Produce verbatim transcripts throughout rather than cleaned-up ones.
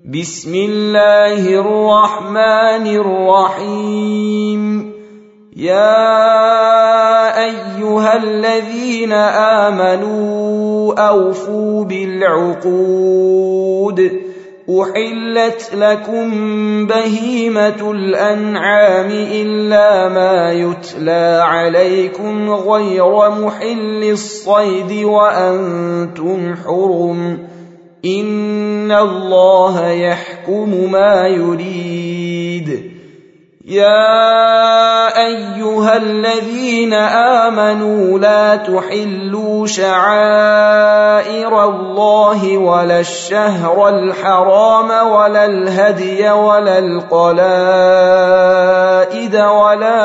بسم الله الرحمن الرحيم. يا أيها الذين آمنوا أوفوا بالعقود. أحلت لكم بهيمة الأنعام إلا ما يتلى عليكم غير محل الصيد وأنتم حرم. إن الله يحكم ما يريد. يا أيها الذين آمنوا لا تحلوا شعائر الله ولا الشهر الحرام ولا الهدي ولا القلائد ولا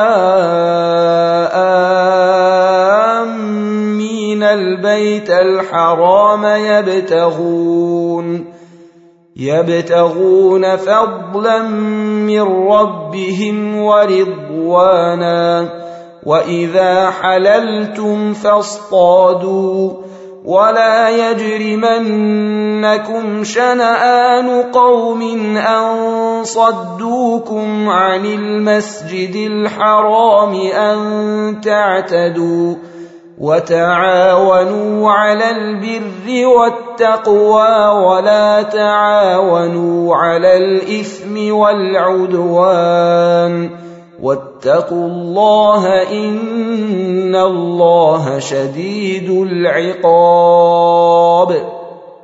آمين البيت الحرام يبتغون يبتغون فضلا من ربهم ورضوانا. وإذا حللتم فاصطادوا ولا يجرمنكم شنآن قوم أن صدوكم عن المسجد الحرام أن تعتدوا. وتعاونوا على البر والتقوى ولا تعاونوا على الإثم والعدوان. واتقوا الله إن الله شديد العقاب.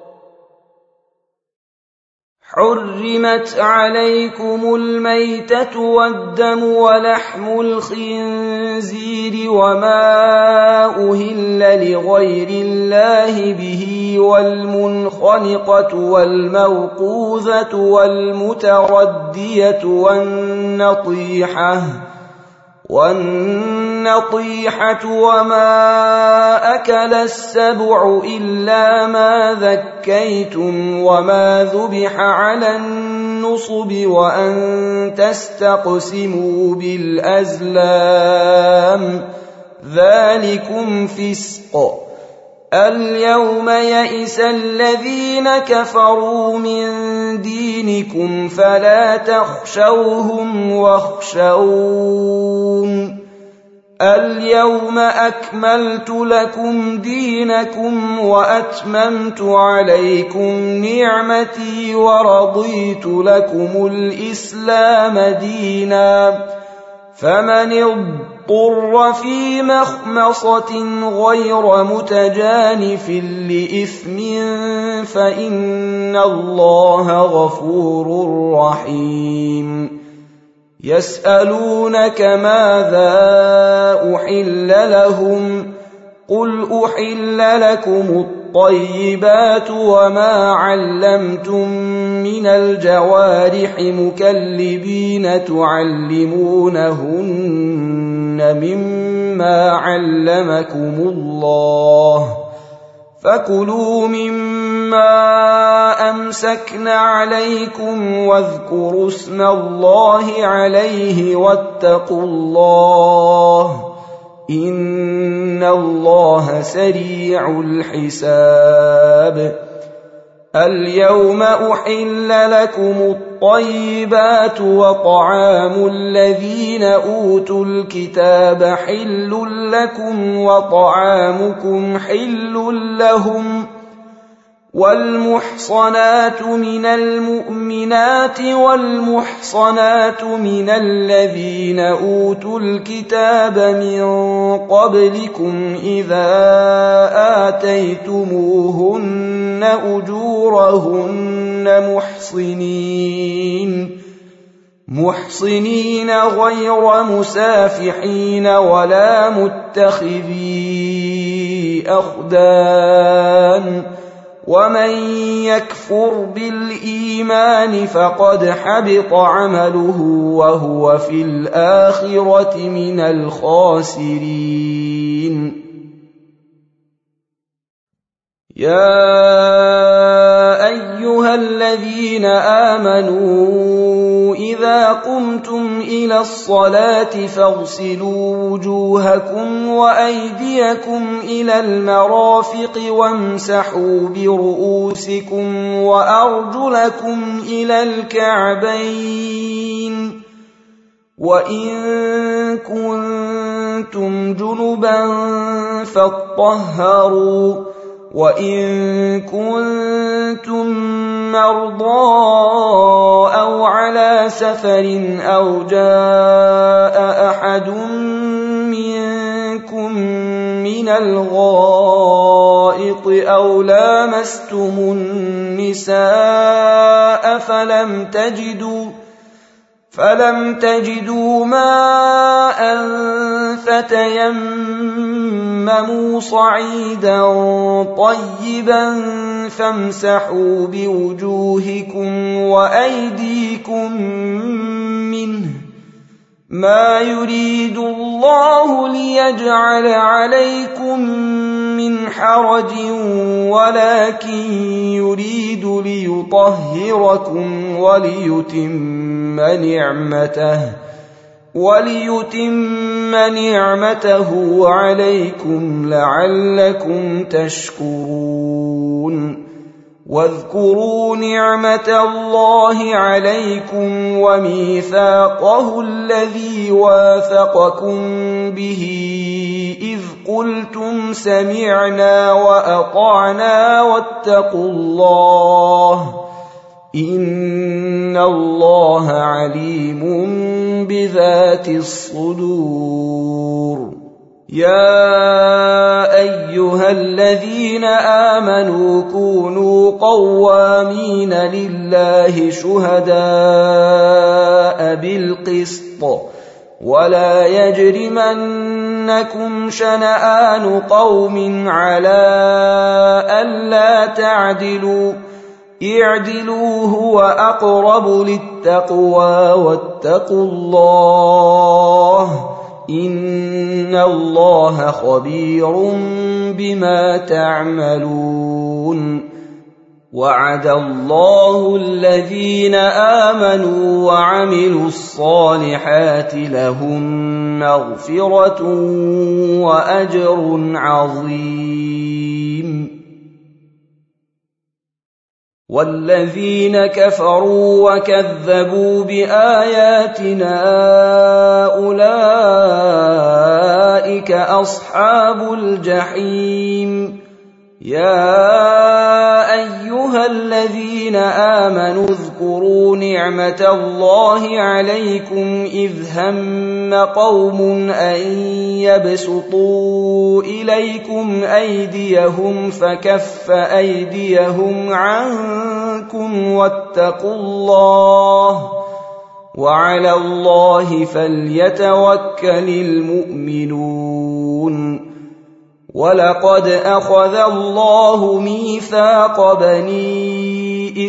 حرمت عليكم الميتة والدم ولحم الخنزير وما أهل لغير الله به والمنخنقة والموقوذة والمتردية والنطيحة والنطيحة وما أكل السبع إلا ما ذكيتم وما ذبح على النصب وأن تستقسموا بالأزلام ذلكم فسق. اليوم يئس الذين كفروا من دينكم فلا تخشوهم واخشون. اليوم أكملت لكم دينكم وأتممت عليكم نعمتي ورضيت لكم الإسلام دينا. فمن اضطر في مخمصة غير متجانف لإثم فإن الله غفور رحيم. يسألونك ماذا أحل لهم قل أحل لكم الطيبات وما علمتم من الجوارح مكلبين تعلمونهن مما علمكم الله فكلوا مما أمسكن عليكم واذكروا اسم الله عليه واتقوا الله إن الله سريع الحساب. اليوم أحل لكم الطيبات وطعام الذين أوتوا الكتاب حل لكم وطعامكم حل لهم. والمحصنات من المؤمنات والمحصنات من الذين أوتوا الكتاب من قبلكم إذا آتيتموهن أجورهن محصنين محصنين غير مسافحين ولا متخذي أخدان. ومن يكفر بالإيمان فقد حبط عمله وهو في الآخرة من الخاسرين. يا أيها أيها الذين آمنوا إذا قمتم إلى الصلاة فاغسلوا وجوهكم وأيديكم إلى المرافق وامسحوا برؤوسكم وأرجلكم إلى الكعبين وإن كنتم جنبا فاطهروا وإن كنتم مرضى أو على سفر أو جاء أحد منكم من الغائط أو لامستم النساء فلم تجدوا فلم تجدوا ماء فتيمموا صعيدا طيبا فامسحوا بوجوهكم وأيديكم منه ما يريد الله ليجعل عليكم من حرج ولكن يريد ليطهركم وليتم نعمته وليتم نعمته عليكم لعلكم تشكرون واذكروا نعمة الله عليكم وميثاقه الذي واثقكم به إذ قلتم سمعنا وأطعنا واتقوا الله إن الله عليم بذات الصدور يا أيها الذين آمنوا كونوا قوامين لله شهداء بالقسط ولا يجرمنكم شنآن قوم على ألا تعدلوا اعدلوا هو أقرب للتقوى واتقوا الله إن الله خبير بما تعملون وعد الله الذين آمنوا وعملوا الصالحات لهم مغفرة وأجر عظيم والذين كفروا وكذبوا بآياتنا أولئك أصحاب الجحيم يا أيها الذين آمنوا اذكروا نعمة الله عليكم إذ هم قوم أن يبسطوا إليكم أيديهم فكف أيديهم عنكم واتقوا الله وعلى الله فليتوكل المؤمنون ولقد أخذ الله ميثاق بني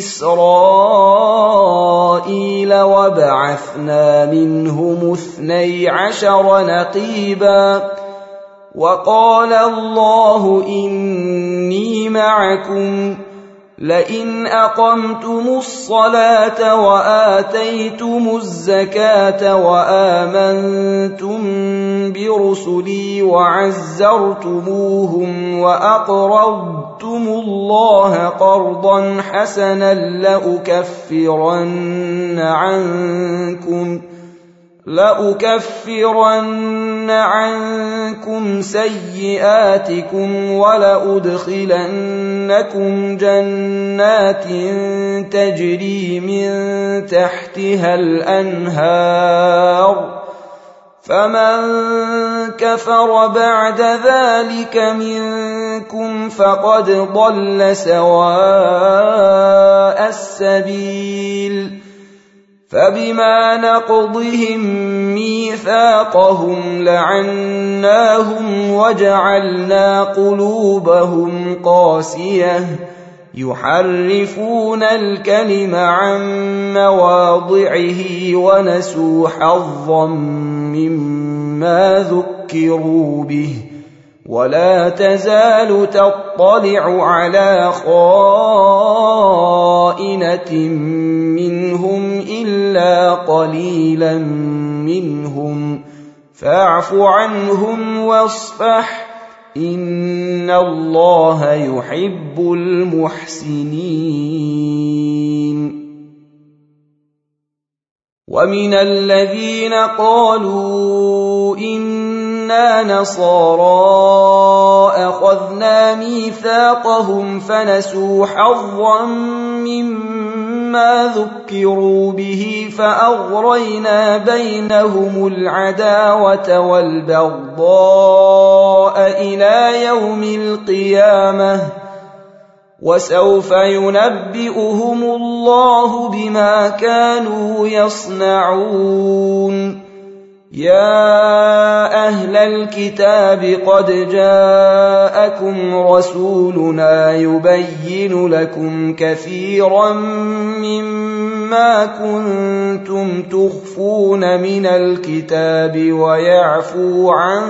إسرائيل وبعثنا منهم اثني عشر نقيبا وقال الله إني معكم لئن أقمتم الصلاة وآتيتم الزكاة وآمنتم برسلي وعزرتموهم وأقرضتم الله قرضا حسنا لأكفرن عنكم لأكفرن عنكم سيئاتكم ولأدخلنكم جنات تجري من تحتها الأنهار فمن كفر بعد ذلك منكم فقد ضل سواء السبيل فبما نقضهم ميثاقهم لعناهم وجعلنا قلوبهم قاسية يحرفون الكلم عن مواضعه ونسوا حظا مما ذكروا به ولا تزال تطلع على خائنة منهم إلا قليلا منهم فاعف عنهم واصفح إن الله يحب المحسنين. ومن الذين قالوا إنا نصارى أخذنا ميثاقهم فنسوا حظا مما ذكروا به فأغرينا بينهم العداوة والبغضاء إلى يوم القيامة وسوف ينبئهم الله بما كانوا يصنعون. يا أهل الكتاب قد جاءكم رسولنا يبين لكم كثيرا مما كنتم تخفون من الكتاب ويعفو عن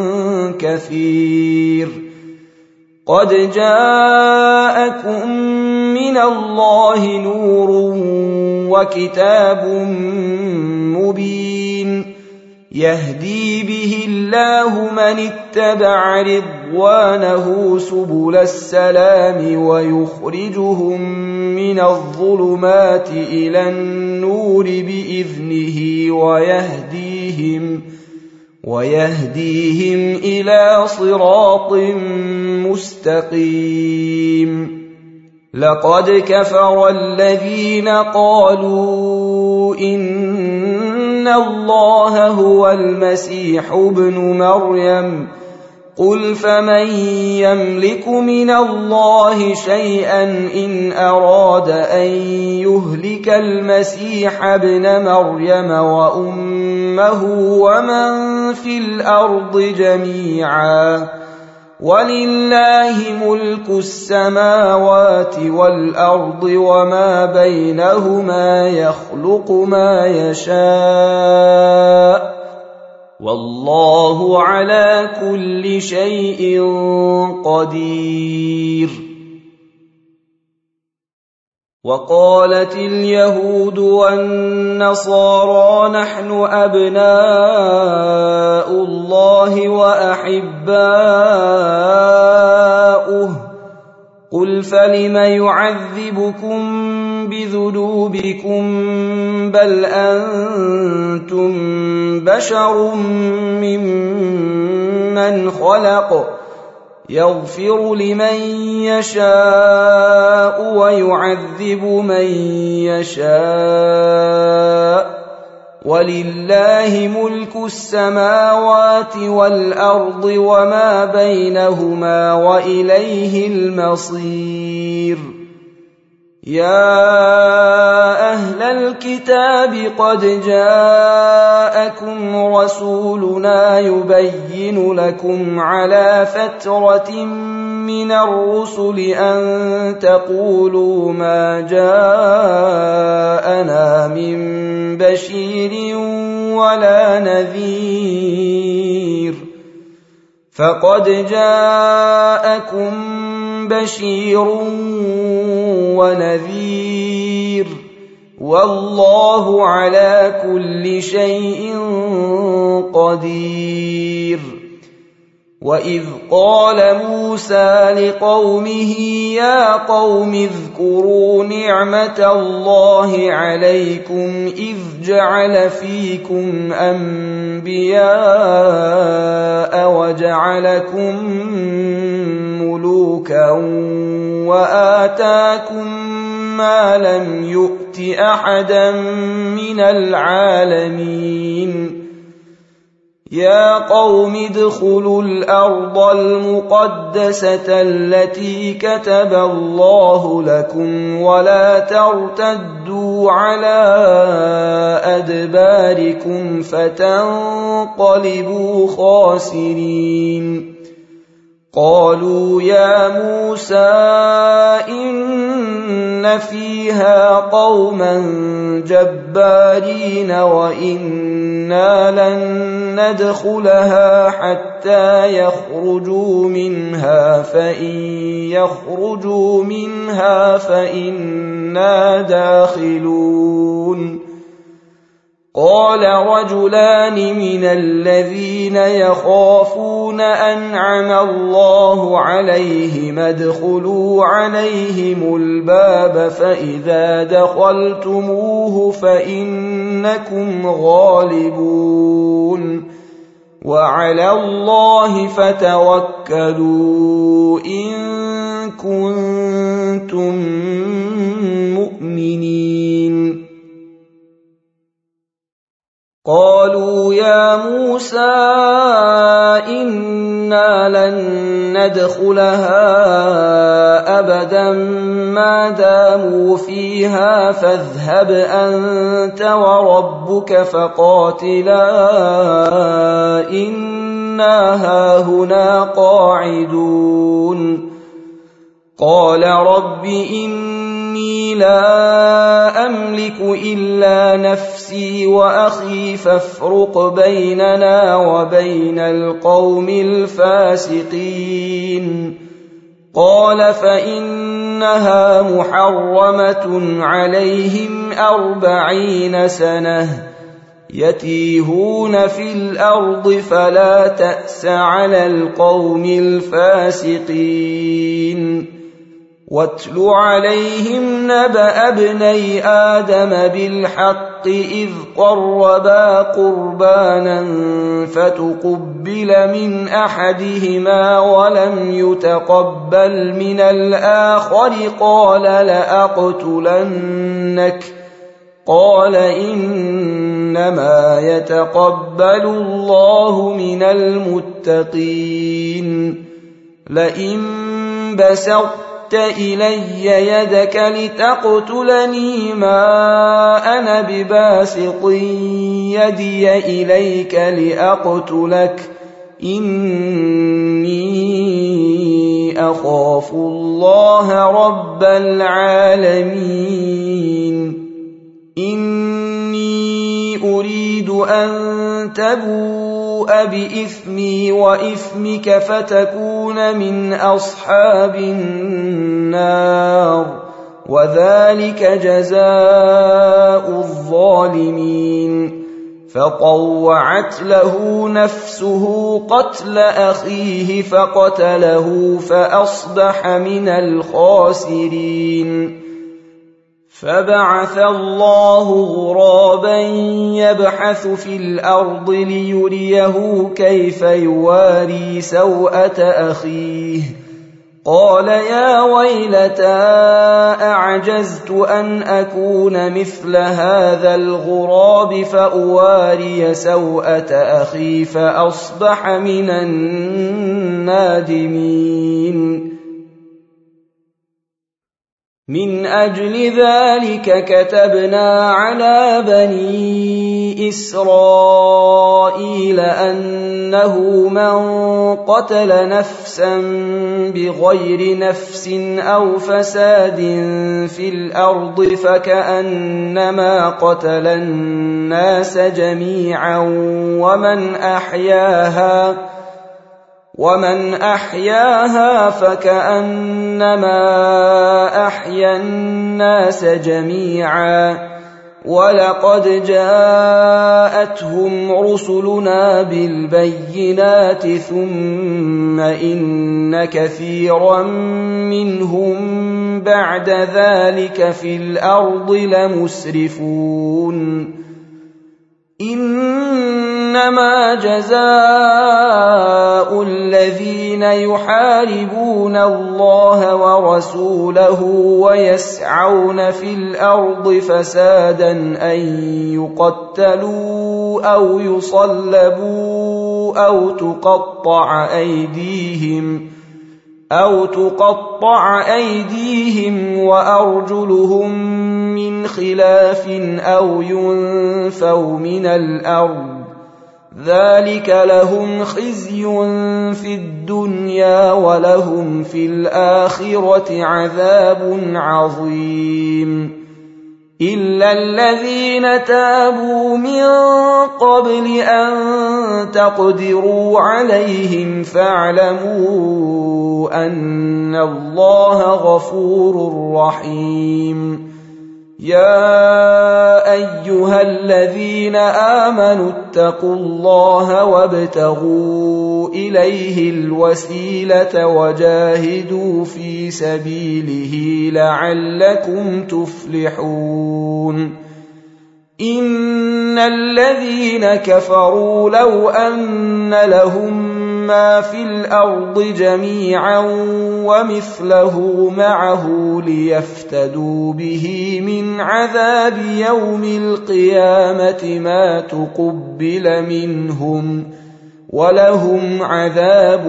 كثير. قد جاءكم من الله نور وكتاب مبين يهدي به الله من اتبع رضوانه سبل السلام ويخرجهم من الظلمات إلى النور بإذنه ويهديهم ويهديهم إلى صراط مستقيم. لقد كفر الذين قالوا إن الله هو المسيح ابن مريم قل فمن يملك من الله شيئا إن أراد أن يهلك المسيح ابن مريم وأمه ومن في الأرض جميعا ولله ملك السماوات والأرض وما بينهما يخلق ما يشاء والله على كل شيء قدير. وقالت اليهود والنصارى نحن أبناء الله وأحباؤه قل فلم يعذبكم بذنوبكم بل أنتم بشر ممن خلق يغفر لمن يشاء ويعذب من يشاء ولله ملك السماوات والأرض وما بينهما وإليه المصير. يا أهل الكتاب قد جاءكم رسولنا يبين لكم على فترة من الرسل أن تقولوا ما جاءنا من بشير ولا نذير فقد جاءكم بشير ونذير والله على كل شيء قدير. وإذ قال موسى لقومه يا قوم اذكروا نعمة الله عليكم إذ جعل فيكم أنبياء وجعلكم ملوكا وآتاكم ما لم يؤت أحدا من العالمين. يا قوم ادخلوا الأرض المقدسة التي كتب الله لكم ولا ترتدوا على أدباركم فتنقلبوا خاسرين. قالوا يا موسى إن فيها قوما جبارين وإنا إنا لن ندخلها حتى يخرجوا منها فإن يخرجوا منها فإنا داخلون قال رجلان من الذين يخافون أنعم الله عليهم ادخلوا عليهم الباب فإذا دخلتموه فإنكم غالبون وعلى الله فتوكلوا إن كنتم مؤمنين قالوا يا موسى إنا لن ندخلها أبدا ما داموا فيها فاذهب أنت وربك فقاتلا إنا هاهنا قاعدون قال رب إني لا أملك إلا نفسي وأخي فافرق بيننا وبين القوم الفاسقين قال فإنها محرمة عليهم أربعين سنة يتيهون في الأرض فلا تأس على القوم الفاسقين واتل عليهم نبأ ابني آدم بالحق إذ قربا قربانا فتقبل من أحدهما ولم يتقبل من الآخر قال لأقتلنك قال إنما يتقبل الله من المتقين لئن بسطت إلي يدك لتقتلني ما أنا بباسط يدي إليك لأقتلك إني أخاف الله رب العالمين إني أريد أن تبوء بإثمي وإثمك فتكون من أصحاب النار وذلك جزاء الظالمين فطوعت له نفسه قتل أخيه فقتله فأصبح من الخاسرين فبعث الله غرابا يبحث في الأرض ليريه كيف يواري سوءة أخيه قال يا ويلتى أعجزت أن أكون مثل هذا الغراب فأواري سوءة أخي فأصبح من النادمين من أجل ذلك كتبنا على بني إسرائيل أنه من قتل نفسا بغير نفس أو فساد في الأرض فكأنما قتل الناس جميعا ومن أحياها ومن أحياها فكأنما أحيا الناس جميعا ولقد جاءتهم رسلنا بالبينات ثم إن كثيرا منهم بعد ذلك في الأرض لمسرفون إنما جزاء الذين يحاربون الله ورسوله ويسعون في الأرض فسادا أن يقتلوا أو يصلبوا أو تقطع أيديهم أو تقطع أيديهم وأرجلهم من خلاف أو ينفوا من الأرض ذلك لهم خزي في الدنيا ولهم في الآخرة عذاب عظيم إلا الذين تابوا من قبل أن تقدروا عليهم فاعلموا أن الله غفور رحيم. يا أيها الذين آمنوا اتقوا الله وابتغوا إليه الوسيلة وجاهدوا في سبيله لعلكم تفلحون. إن الذين كفروا لو أن لهم ما في الأرض جميعا ومثله معه ليفتدوا به من عذاب يوم القيامة ما تقبل منهم ولهم عذاب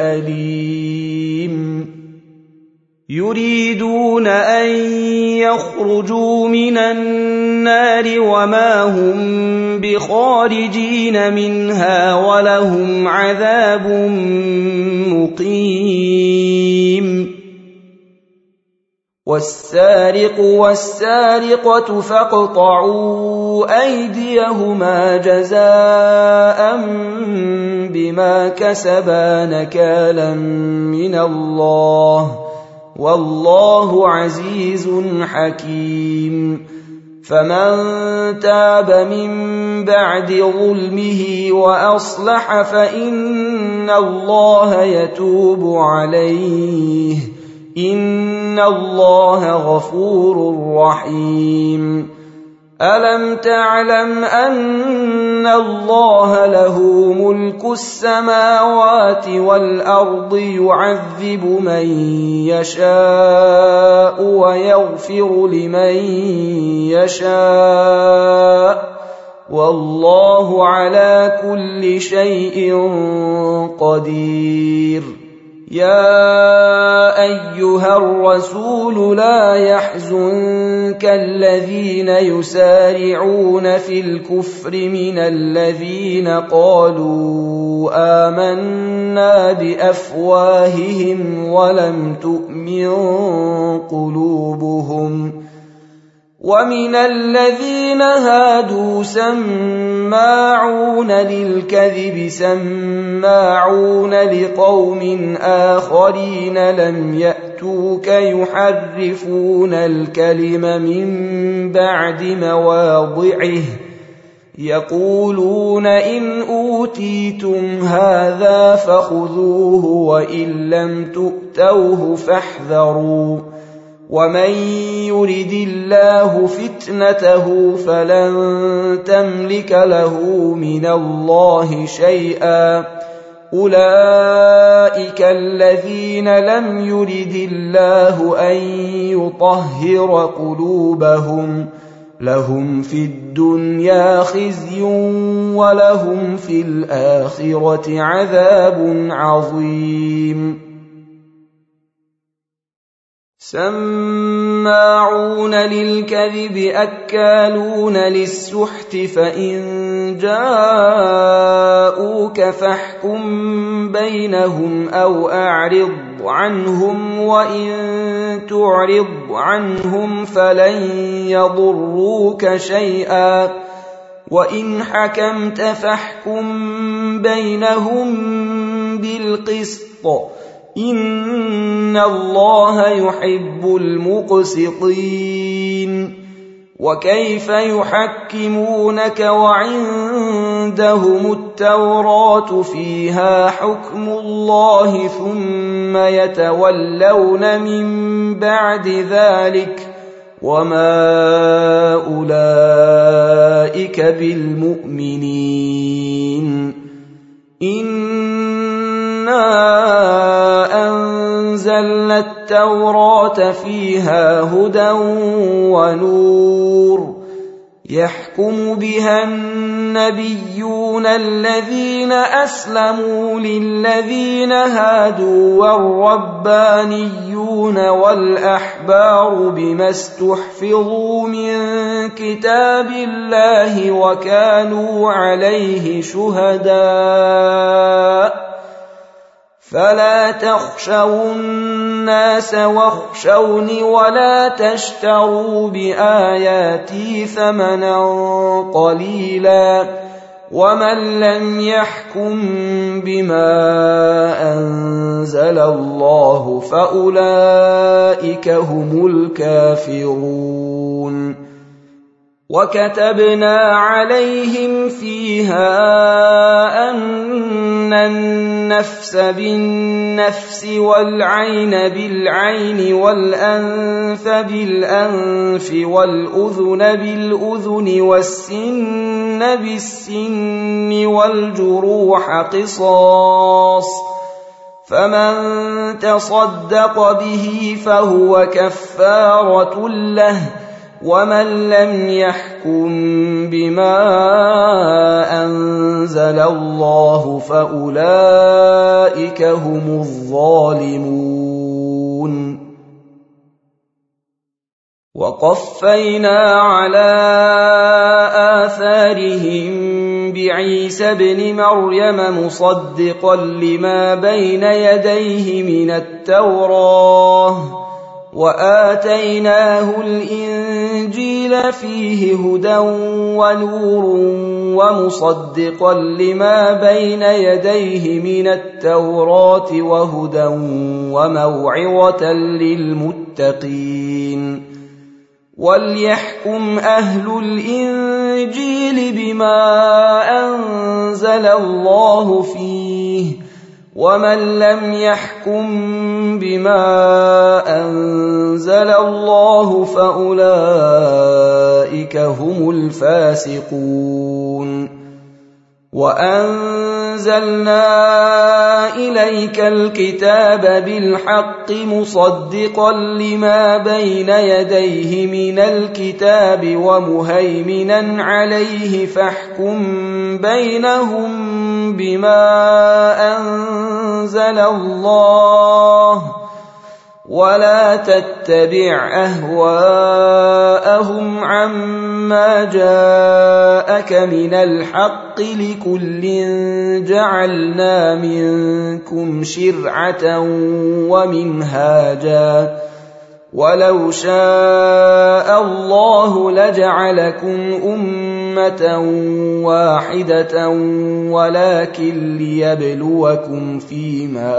أليم. يريدون أن يخرجوا من النار وما هم بخارجين منها ولهم عذاب مقيم. والسارق والسارقة فاقطعوا أيديهما جزاء بما كسبا نكالا من الله والله عزيز حكيم. فمن تاب من بعد ظلمه وأصلح فإن الله يتوب عليه إن الله غفور رحيم. ألم تعلم أن الله له ملك السماوات والأرض يعذب من يشاء ويغفر لمن يشاء والله على كل شيء قدير. يا أيها الرسول لا يحزنك الذين يسارعون في الكفر من الذين قالوا آمنا بأفواههم ولم تؤمن قلوبهم ومن الذين هادوا سماعون للكذب سماعون لقوم آخرين لم يأتوك يحرفون الكلم من بعد مواضعه يقولون إن أوتيتم هذا فخذوه وإن لم تؤتوه فاحذروا ومن يرد الله فتنته فلن تملك له من الله شيئا أولئك الذين لم يرد الله أن يطهر قلوبهم لهم في الدنيا خزي ولهم في الآخرة عذاب عظيم. سماعون للكذب أكالون للسحت فإن جاءوك فاحكم بينهم أو أعرض عنهم وإن تعرض عنهم فلن يضروك شيئا وإن حكمت فاحكم بينهم بالقسط إن الله يحب المقسطين. وكيف يحكمونك وعندهم التوراة فيها حكم الله ثم يتولون من بعد ذلك وما أولئك بالمؤمنين. إنا أنزلنا التوراة فيها هدى ونور يحكم بها النبيون الذين أسلموا للذين هادوا والربانيون والأحبار بما استحفظوا من كتاب الله وكانوا عليه شهداء فلا تخشوا الناس واخشوني ولا تشتروا بآياتي ثمنا قليلا ومن لم يحكم بما أنزل الله فأولئك هم الكافرون. وكتبنا عليهم فيها أن النفس بالنفس والعين بالعين والأنف بالأنف والأذن بالأذن والسن بالسن والجروح قصاص، فمن تصدق به فهو كفارة له، ومن لم يحكم بما أنزل الله فأولئك هم الظالمون. وقفينا على آثارهم بعيسى ابن مريم مصدقا لما بين يديه من التوراة، وآتيناه الإنجيل فيه هدى ونور ومصدقا لما بين يديه من التوراة وهدى وموعظة للمتقين. وليحكم أهل الإنجيل بما أنزل الله فيه، ومن لم يحكم بما أنزل الله فأولئك هم الفاسقون. وأنزلنا إليك الكتاب بالحق مصدقا لما بين يديه من الكتاب ومهيمنا عليه، فاحكم بينهم بما أنزل الله ولا تتبع أهواءهم عما جاءك من الحق، لكل جعلنا منكم شرعة ومنهاجا، ولو شاء الله لجعلكم أمة واحدة ولكن ليبلوكم فيما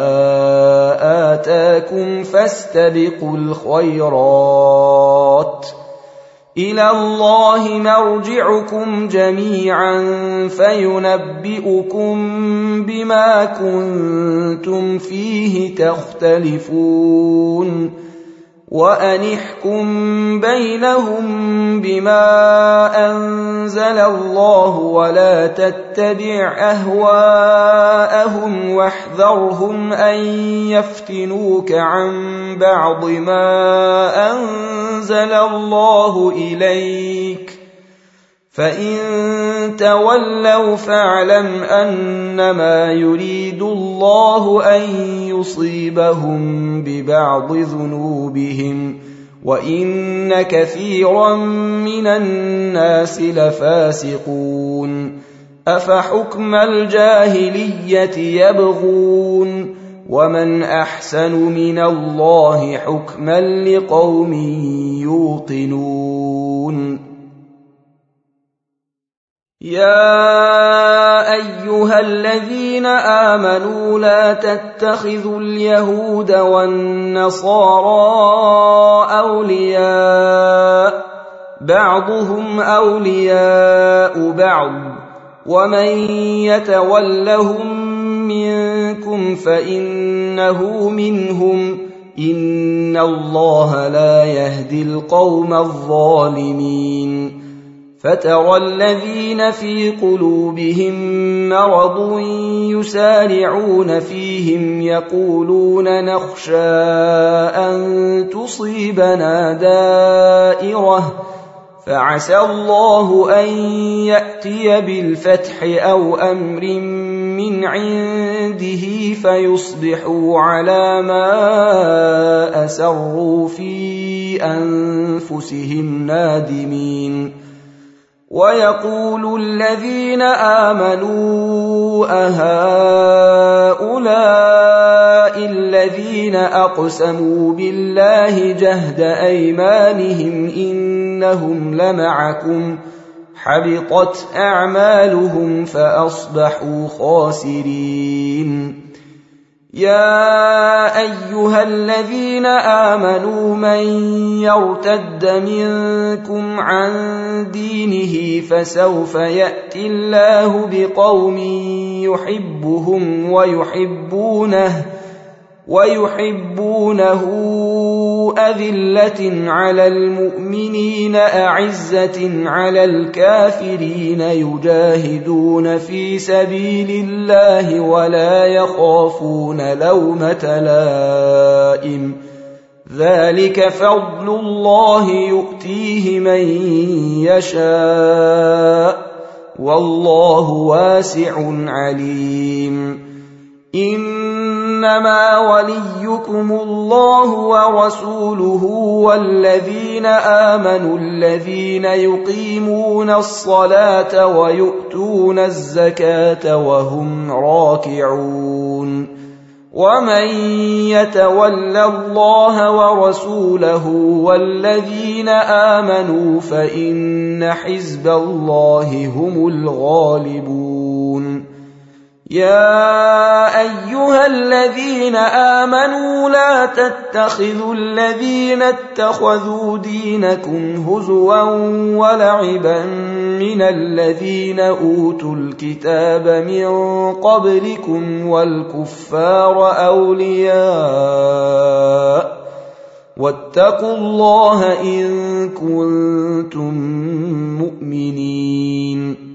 آتاكم فاستبقوا الخيرات، إلى الله مرجعكم جميعا فينبئكم بما كنتم فيه تختلفون. وأن احكم بينهم بما أنزل الله ولا تتبع أهواءهم واحذرهم أن يفتنوك عن بعض ما أنزل الله إليك، فإن تولوا فاعلم أنما يريد الله أن يصيبهم ببعض ذنوبهم، وإن كثيرا من الناس لفاسقون. أفحكم الجاهلية يبغون، ومن أحسن من الله حكما لقوم يوقنون. يا أيها الذين آمنوا لا تتخذوا اليهود والنصارى أولياء بعضهم أولياء بعض، ومن يتولهم منكم فإنه منهم، إن الله لا يهدي القوم الظالمين. فترى الذين في قلوبهم مرض يسارعون فيهم يقولون نخشى أن تصيبنا دائرة، فعسى الله أن يأتي بالفتح أو أمر من عنده فيصبحوا على ما أسروا في أنفسهم نادمين. ويقول الذين آمنوا أهؤلاء الذين أقسموا بالله جهد أيمانهم إنهم لمعكم حبطت أعمالهم فأصبحوا خاسرين. يا أيها الذين آمنوا من يرتد منكم عن دينه فسوف يأتي الله بقوم يحبهم ويحبونه ويحبونه أذلة على المؤمنين أعزة على الكافرين يجاهدون في سبيل الله ولا يخافون لومة لائم ذلك فضل الله يؤتيه من يشاء والله واسع عليم. إنما وليكم الله ورسوله والذين آمنوا الذين يقيمون الصلاة ويؤتون الزكاة وهم راكعون. ومن يتول الله ورسوله والذين آمنوا فإن حزب الله هم الغالبون. يا أيها الذين آمنوا لا تتخذوا الذين اتخذوا دينكم هزوا ولعبا من الذين أوتوا الكتاب من قبلكم والكفار أولياء واتقوا الله إن كنتم مؤمنين.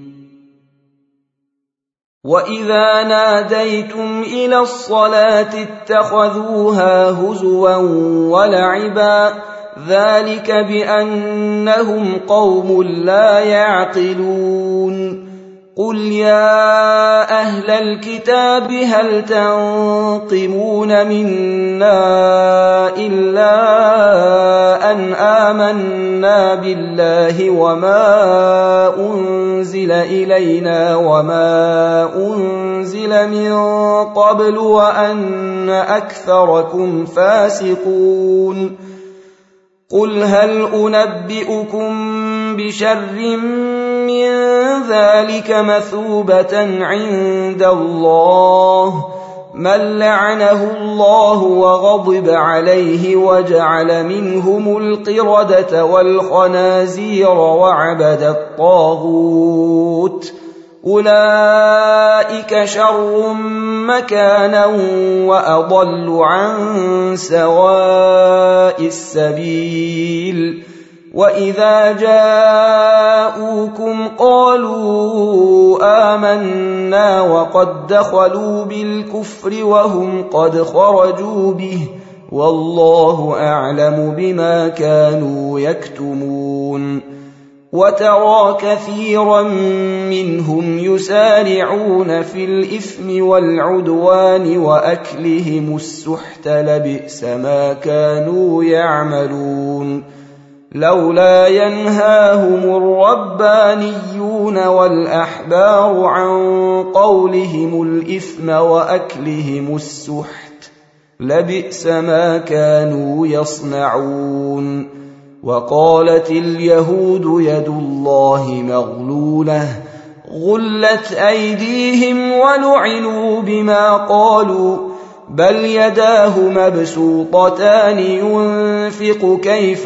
وإذا ناديتم إلى الصلاة اتخذوها هزوا ولعبا ذلك بأنهم قوم لا يعقلون. قل يا أهل الكتاب هل تنقمون منا إلا أن آمنا بالله وما أنزل إلينا وما أنزل من قبل وأن أكثركم فاسقون. قل هل أنبئكم بشر من ذلك مثوبة عند الله من لعنه الله وغضب عليه وجعل منهم القردة والخنازير وعبد الطاغوت أولئك شر مكانا وأضل عن سواء السبيل. وإذا جاءوكم قالوا آمنا وقد دخلوا بالكفر وهم قد خرجوا به والله أعلم بما كانوا يكتمون. وترى كثيرا منهم يسارعون في الإثم والعدوان وأكلهم السحت لبئس ما كانوا يعملون. لولا ينهاهم الربانيون والأحبار عن قولهم الإثم وأكلهم السحت لبئس ما كانوا يصنعون. وقالت اليهود يد الله مغلولة غلت أيديهم ولعنوا بما قالوا بل يداه مبسوطتان ينفق كيف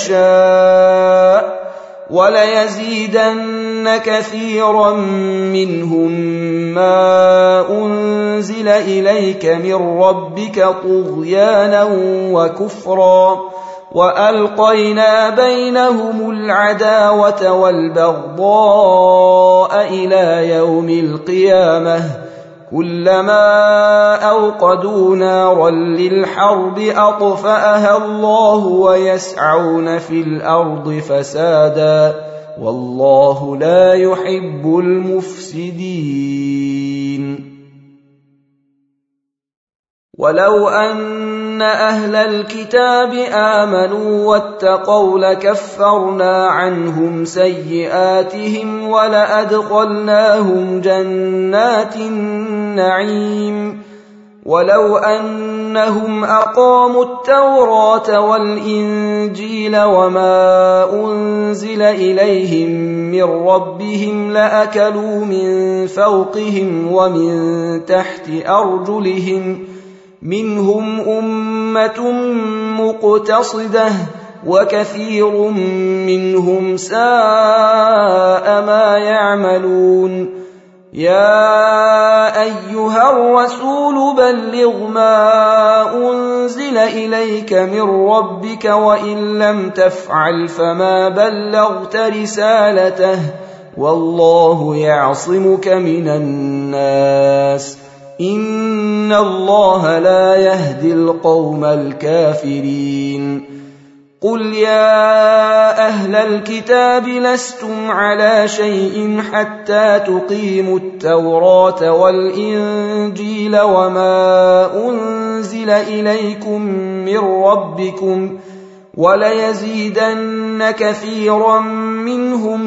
يشاء وليزيدن كثيرا منهم ما أنزل إليك من ربك طغيانا وكفرا وألقينا بينهم العداوة والبغضاء إلى يوم القيامة كلما أوقدوا نارا للحرب أطفأها الله ويسعون في الأرض فسادا والله لا يحب المفسدين. ولو أن أهل الكتاب آمنوا واتقوا لكفرنا عنهم سيئاتهم ولأدخلناهم جنات النعيم ولو أنهم أقاموا التوراة والإنجيل وما أنزل إليهم من ربهم لأكلوا من فوقهم ومن تحت أرجلهم منهم أمة مقتصدة وكثير منهم ساء ما يعملون. يا أيها الرسول بلغ ما أنزل إليك من ربك وإن لم تفعل فما بلغت رسالته والله يعصمك من الناس إن الله لا يهدي القوم الكافرين. قل يا أهل الكتاب لستم على شيء حتى تقيموا التوراة والإنجيل وما أنزل إليكم من ربكم وليزيدن كثيرا منهم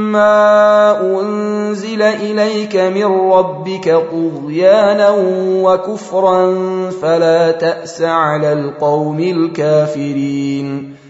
ما أنزل إليك من ربك طغيانا وكفرا فلا تأس على القوم الكافرين.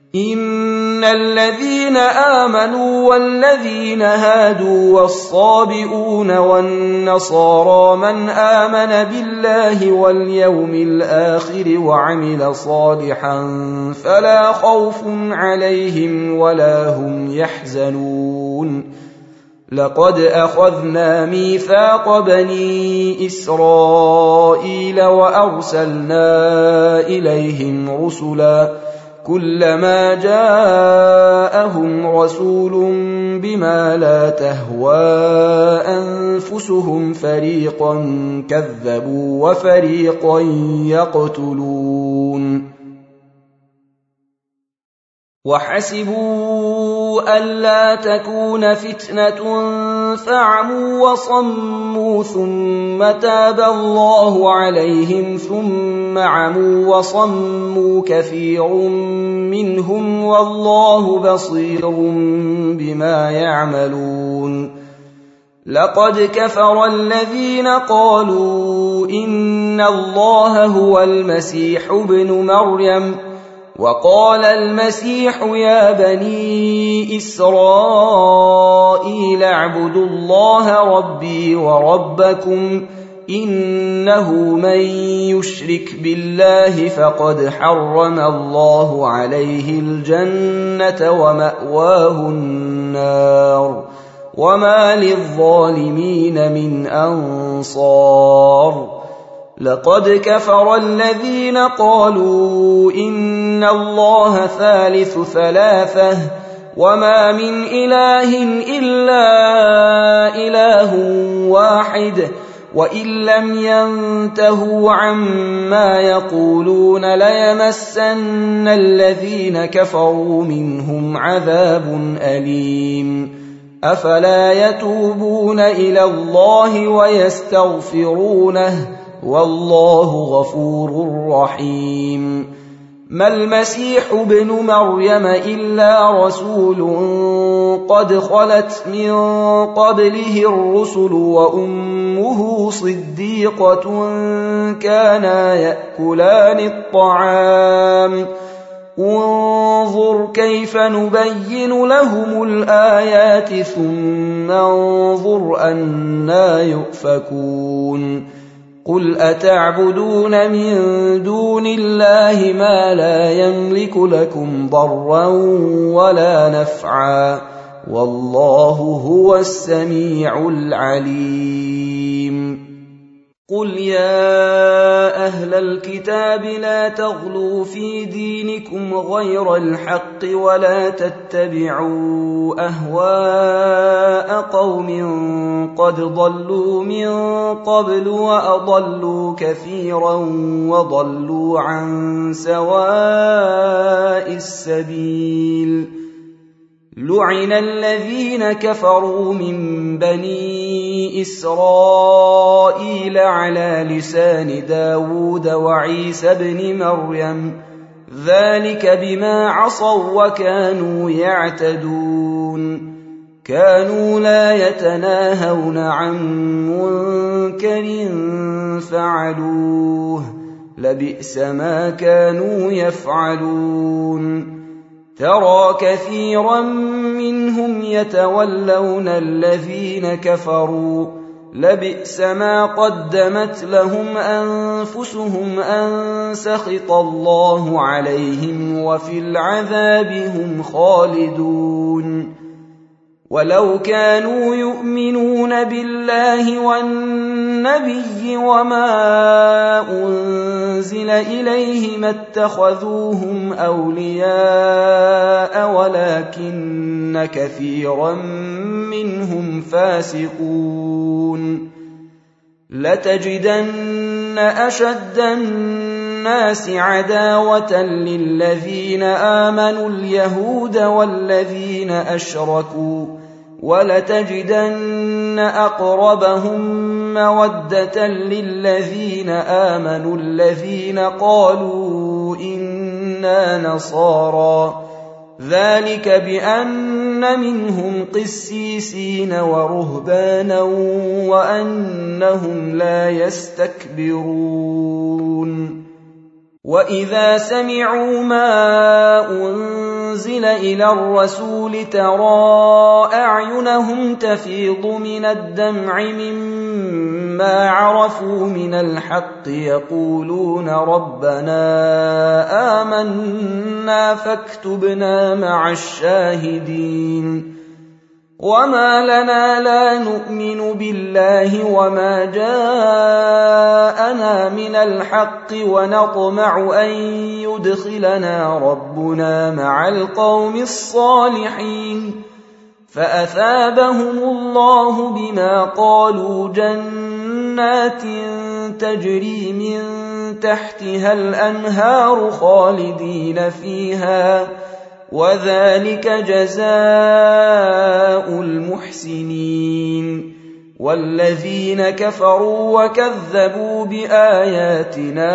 إن الذين آمنوا والذين هادوا والصابئون والنصارى من آمن بالله واليوم الآخر وعمل صالحا فلا خوف عليهم ولا هم يحزنون. لقد أخذنا ميثاق بني إسرائيل وأرسلنا إليهم رسلا كلما جاءهم رسول بما لا تهوى أنفسهم فريقا كذبوا وفريقا يقتلون. وحسبوا ألا تكون فتنة فعموا وصموا ثم تاب الله عليهم ثم عموا وصموا كثير منهم والله بصير بما يعملون. لقد كفر الذين قالوا إن الله هو المسيح ابن مريم وقال المسيح يا بني إسرائيل اعبدوا الله ربي وربكم إنه من يشرك بالله فقد حرم الله عليه الجنة ومأواه النار وما للظالمين من أنصار. لقد كفر الذين قالوا إن الله ثالث ثلاثة وما من إله إلا إله واحد وإن لم ينتهوا عما يقولون ليمسن الذين كفروا منهم عذاب أليم. أفلا يتوبون إلى الله ويستغفرونه والله غفور رحيم. ما المسيح ابن مريم إلا رسول قد خلت من قبله الرسل وأمه صديقة كانا يأكلان الطعام انظر كيف نبين لهم الآيات ثم انظر أنى يؤفكون. قل أتعبدون من دون الله ما لا يملك لكم ضرا ولا نفعا والله هو السميع العليم. قل يا أهل الكتاب لا تغلوا في دينكم غير الحق ولا تتبعوا أهواء قوم قد ضلوا من قبل وأضلوا كثيرا وضلوا عن سواء السبيل. لعن الذين كفروا من بني إسرائيل على لسان داود وعيسى بن مريم ذلك بما عصوا وكانوا يعتدون. كانوا لا يتناهون عن منكر فعلوه لبئس ما كانوا يفعلون ترى كثيرا منهم يتولون الذين كفروا لبئس ما قدمت لهم أنفسهم أن سخط الله عليهم وفي العذاب هم خالدون ولو كانوا يؤمنون بالله والنبي وما أنزل إليه ما اتخذوهم أولياء ولكن كثيرا منهم فاسقون لتجدن أشد الناس عداوة للذين آمنوا اليهود والذين أشركوا ولتجدن أقربهم مودة للذين آمنوا الذين قالوا إنا نصارى ذلك بأن منهم قسيسين ورهبانا وأنهم لا يستكبرون وإذا سمعوا ما أنزل إلى الرسول ترى أعينهم تفيض من الدمع مما عرفوا من الحق يقولون ربنا آمنا فاكتبنا مع الشاهدين وما لنا لا نؤمن بالله وما جاءنا من الحق ونطمع أن يدخلنا ربنا مع القوم الصالحين فأثابهم الله بما قالوا جنات تجري من تحتها الأنهار خالدين فيها وذلك جزاء المحسنين والذين كفروا وكذبوا بآياتنا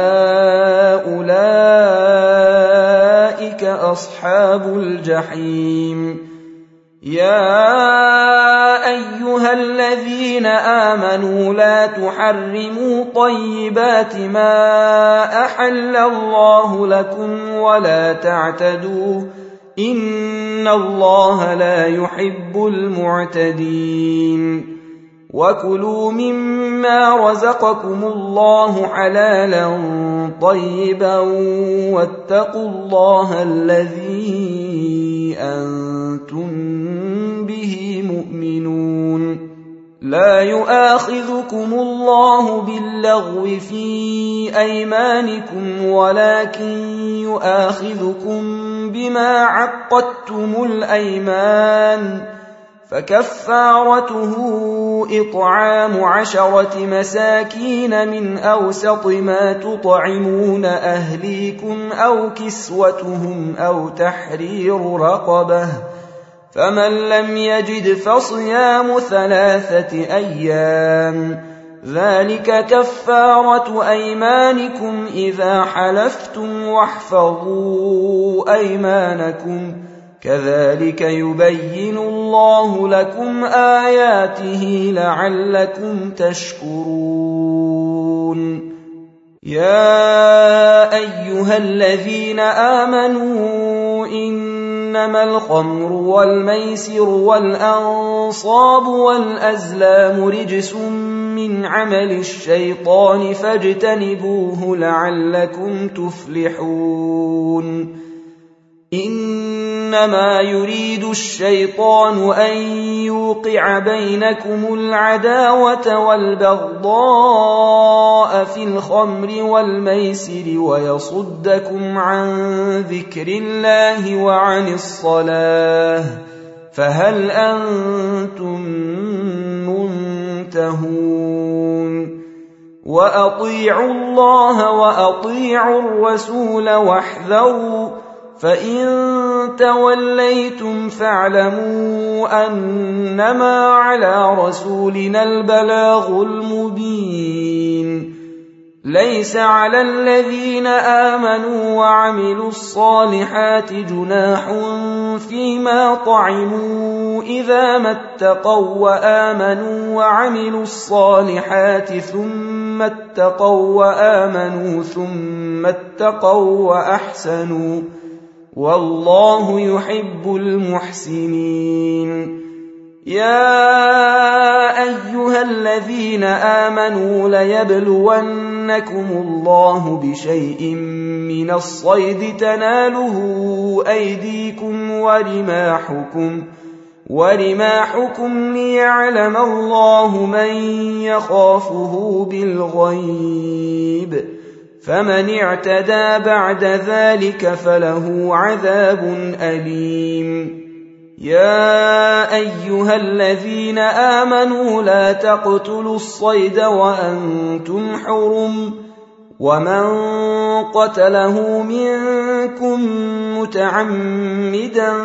أولئك أصحاب الجحيم يا أيها الذين آمنوا لا تحرموا طيبات ما أحل الله لكم ولا تعتدوا إن الله لا يحب المعتدين وكلوا مما رزقكم الله حلالا طيبا واتقوا الله الذي أنتم به مؤمنون لا يؤاخذكم الله باللغو في أيمانكم ولكن يؤاخذكم بما عقدتم الأيمان فكفارته إطعام عشرة مساكين من أوسط ما تطعمون أهليكم أو كسوتهم أو تحرير رقبة فمن لم يجد فصيام ثلاثة أيام ذلك كفارة أيمانكم إذا حلفتم واحفظوا أيمانكم كذلك يبين الله لكم آياته لعلكم تشكرون يا أيها الذين آمنوا إنما الخمر والميسر والأنصاب والأزلام رجس من عمل الشيطان فاجتنبوه لعلكم تفلحون إنما يريد الشيطان أن يوقع بينكم العداوة والبغضاء في الخمر والميسر ويصدكم عن ذكر الله وعن الصلاة فهل أنتم منتهون وأطيعوا الله وأطيعوا الرسول واحذروا فإن توليتم فاعلموا أنما على رسولنا البلاغ المبين ليس على الذين آمنوا وعملوا الصالحات جناح فيما طعموا إذا ما اتقوا وآمنوا وعملوا الصالحات ثم اتقوا وآمنوا ثم اتقوا وأحسنوا والله يحب المحسنين. يا أيها الذين آمنوا ليبلونكم الله بشيء من الصيد تناله أيديكم ورماحكم ورماحكم ليعلم الله من يخافه بالغيب، فمن اعتدى بعد ذلك فله عذاب أليم. يا أيها الذين آمنوا لا تقتلوا الصيد وأنتم حرم، ومن قتله منكم متعمدا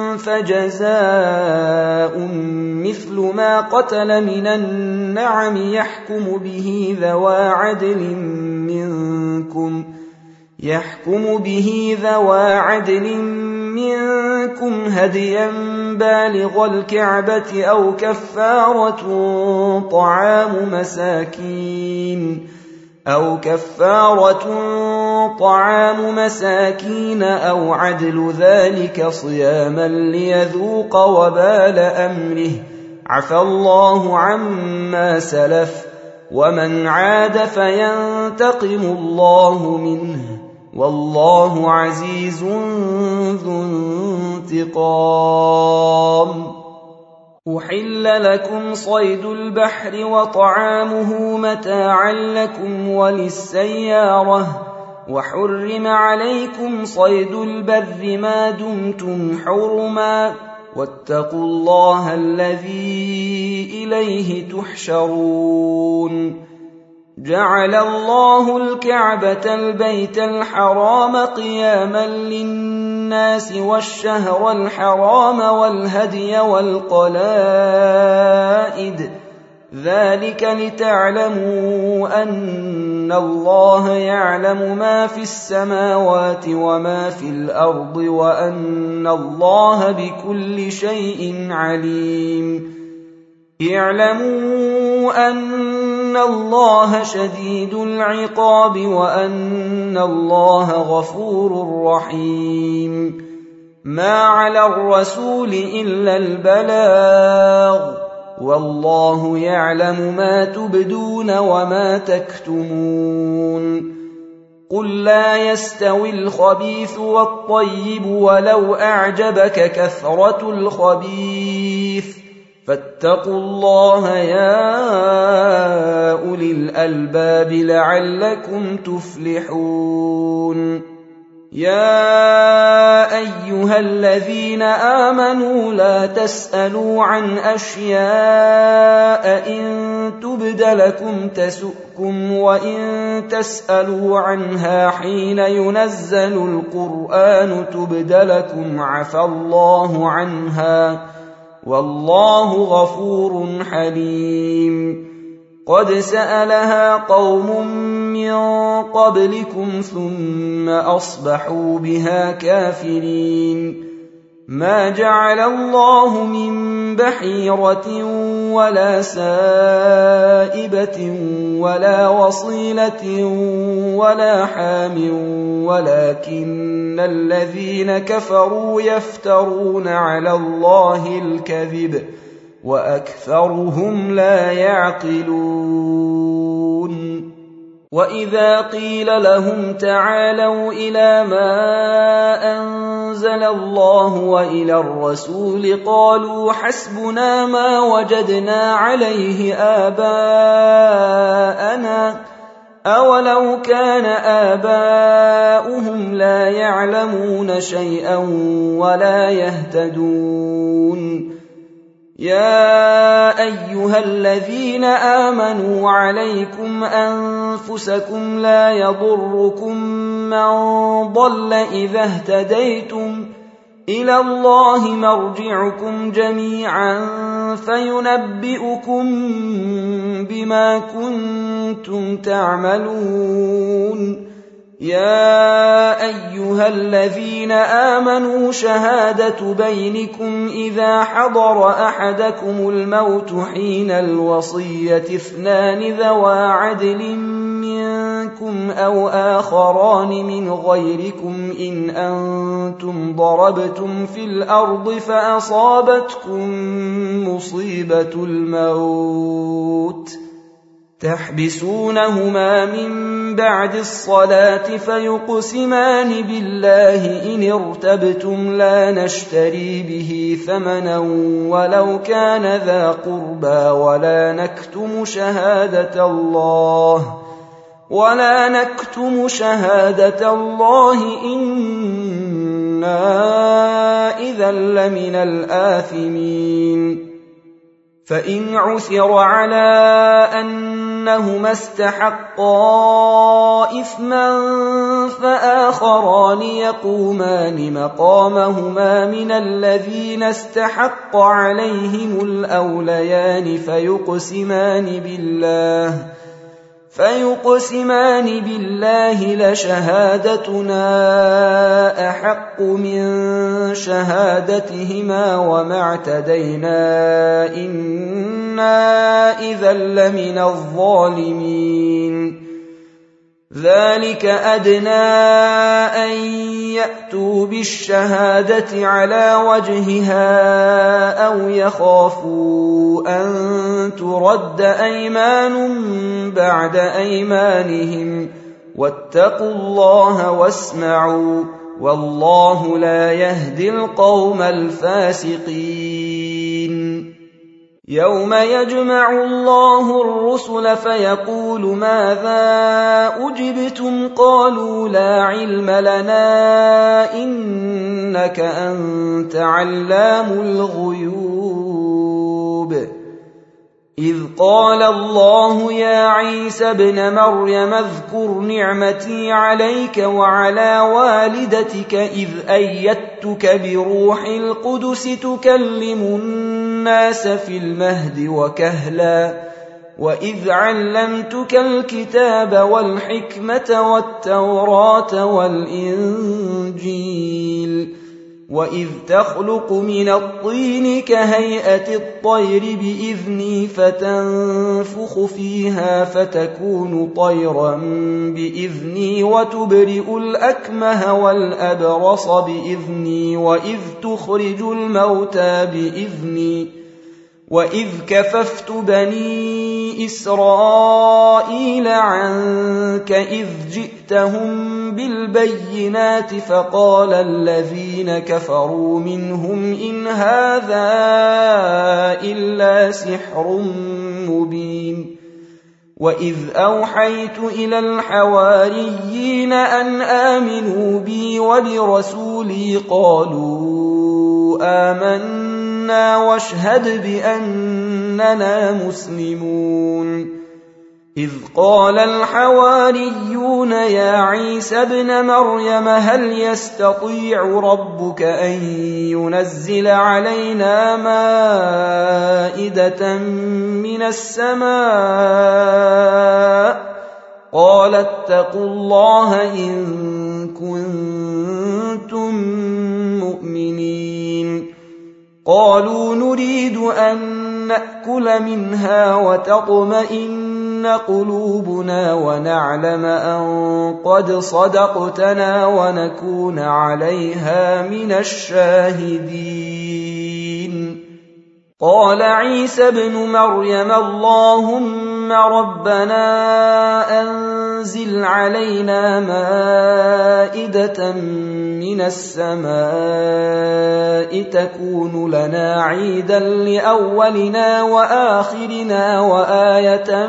فجزاء مثل ما قتل من النعم يحكم به ذوى عدل منكم يحكم به ذوى عدل منكم هديا بالغ الكعبة أو كفارة طعام مساكين أو كفارة طعام مساكين أو عدل ذلك صياما ليذوق وبال أمره، عفى الله عما سلف، ومن عاد فينتقم الله منه، والله عزيز ذو انتقام. أحل لكم صيد البحر وطعامه متاعا لكم وللسيارة، وحرم عليكم صيد البر ما دمتم حرما، واتقوا الله الذي إليه تحشرون. جعل الله الكعبة البيت الحرام قياما للناس والشهر الحرام والهدي والقلائد، ذلك لتعلموا أن الله يعلم ما في السماوات وما في الأرض وأن الله بكل شيء عليم. اعلموا أن الله شديد العقاب وأن الله غفور رحيم. ما على الرسول إلا البلاغ، والله يعلم ما تبدون وما تكتمون. قل لا يستوي الخبيث والطيب ولو أعجبك كثرة الخبيث، فاتقوا الله يا أولي الألباب لعلكم تفلحون. يا أيها الذين آمنوا لا تسألوا عن أشياء إن تبد لكم تسؤكم، وإن تسألوا عنها حين ينزل القرآن تبد لكم عفى الله عنها، والله غفور حليم. قد سألها قوم من قبلكم ثم أصبحوا بها كافرين. ما جعل الله من بحيرة ولا سائبة ولا وصيلة ولا حام، ولكن الذين كفروا يفترون على الله الكذب وأكثرهم لا يعقلون. وإذا قيل لهم تعالوا إلى ما أنزل الله وإلى الرسول قالوا حسبنا ما وجدنا عليه آباءنا، أولو كان آباؤهم لا يعلمون شيئا ولا يهتدون. يا أيها الذين آمنوا عليكم أنفسكم لا يضركم من ضل إذا اهتديتم، إلى الله مرجعكم جميعا فينبئكم بما كنتم تعملون. يا أيها الذين آمنوا شهادة بينكم إذا حضر أحدكم الموت حين الوصية اثنان ذوى عدل منكم أو آخران من غيركم إن أنتم ضربتم في الأرض فأصابتكم مصيبة الموت تحبسونهما من بعد الصلاة فيقسمان بالله إن ارتبتم لا نشتري به ثمنا ولو كان ذا قربى ولا نكتم شهادة الله ولا نكتم شهادة الله إنا إذا لمن الآثمين فإن عثر على أنهما استحقا إثما فآخران يقومان مقامهما من الذين استحق عليهم الأوليان فيقسمان بالله فيقسمان بالله لشهادتنا أحق من شهادتهما وما اعتدينا إنا إذا لمن الظالمين ذلك أدنى أن يأتوا بالشهادة على وجهها أو يخافوا أن ترد أيمان بعد أيمانهم واتقوا الله واسمعوا والله لا يهدي القوم الفاسقين يوم يجمع الله الرسل فيقول ماذا أجبتم قالوا لا علم لنا إنك أنت علام الغيوب إذ قال الله يا عيسى ابن مريم اذكر نعمتي عليك وعلى والدتك إذ أيدتك بروح القدس تكلم الناس في المهد وكهلا وإذ علمتك الكتاب والحكمة والتوراة والإنجيل وإذ تخلق من الطين كهيئة الطير بإذني فتنفخ فيها فتكون طيرا بإذني وتبرئ الأكمه والأبرص بإذني وإذ تخرج الموتى بإذني وإذ كففت بني إسرائيل عنك إذ جئتهم بالبينات فقال الذين كفروا منهم إن هذا إلا سحر مبين وإذ أوحيت إلى الحواريين أن آمنوا بي وبرسولي قالوا آمنا واشهد بأننا مسلمون إذ قال الحواريون يا عيسى ابن مريم هل يستطيع ربك أن ينزل علينا مائدة من السماء قال اتقوا الله إن كنتم مؤمنين قالوا نريد أن نأكل منها وتطمئن قلوبنا ونعلم أن قد صدقتنا ونكون عليها من الشاهدين قال عيسى ابن مريم اللهم ربنا أنزل علينا مائدة من السماء تكون لنا عيدا لأولنا وآخرنا وآية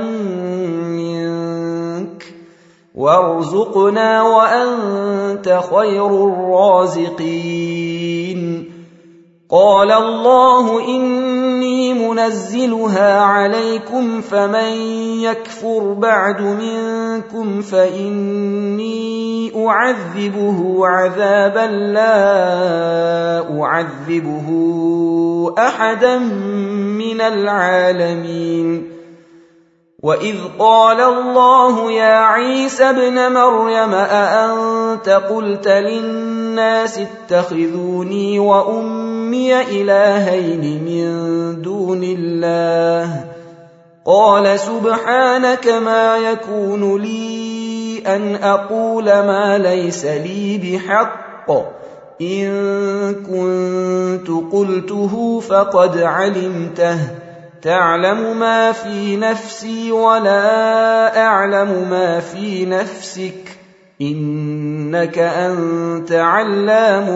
منك وارزقنا وأنت خير الرازقين قال الله إني منزلها عليكم فمن يكفر بعد منكم فإني أعذبه عذابا لا أعذبه أحدا من العالمين وإذ قال الله يا عيسى ابن مريم أأنت قلت للناس اتخذوني وأمي إلهين من دون الله قال سبحانك ما يكون لي أن أقول ما ليس لي بحق إن كنت قلته فقد علمته تعلم ما في نفسي ولا أعلم ما في نفسك إنك أنت علام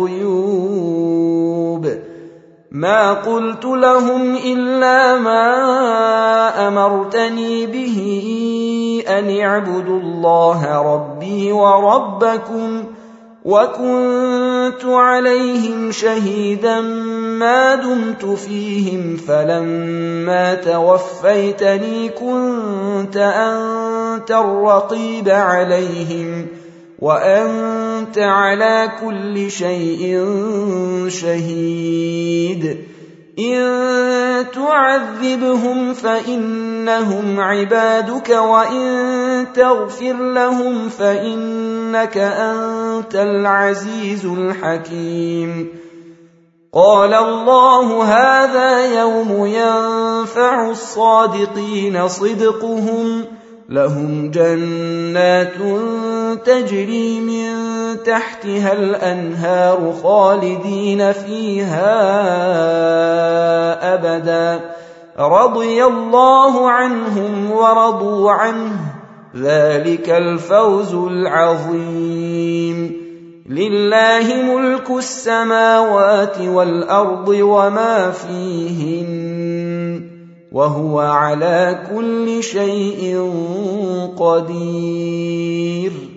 الغيوب ما قلت لهم إلا ما أمرتني به أن اعبدوا الله ربي وربكم وكنت عليهم شهيدا ما دمت فيهم فلما توفيتني كنت أنت الرقيب عليهم وأنت على كل شيء شهيد إن تعذبهم فإنهم عبادك وإن تغفر لهم فإنك أنت العزيز الحكيم قال الله هذا يوم ينفع الصادقين صدقهم لهم جنات تجري من تحتها الأنهار خالدين فيها أبدا رضي الله عنهم ورضوا عنه ذلك الفوز العظيم لله ملك السماوات والأرض وما فيهن وهو على كل شيء قدير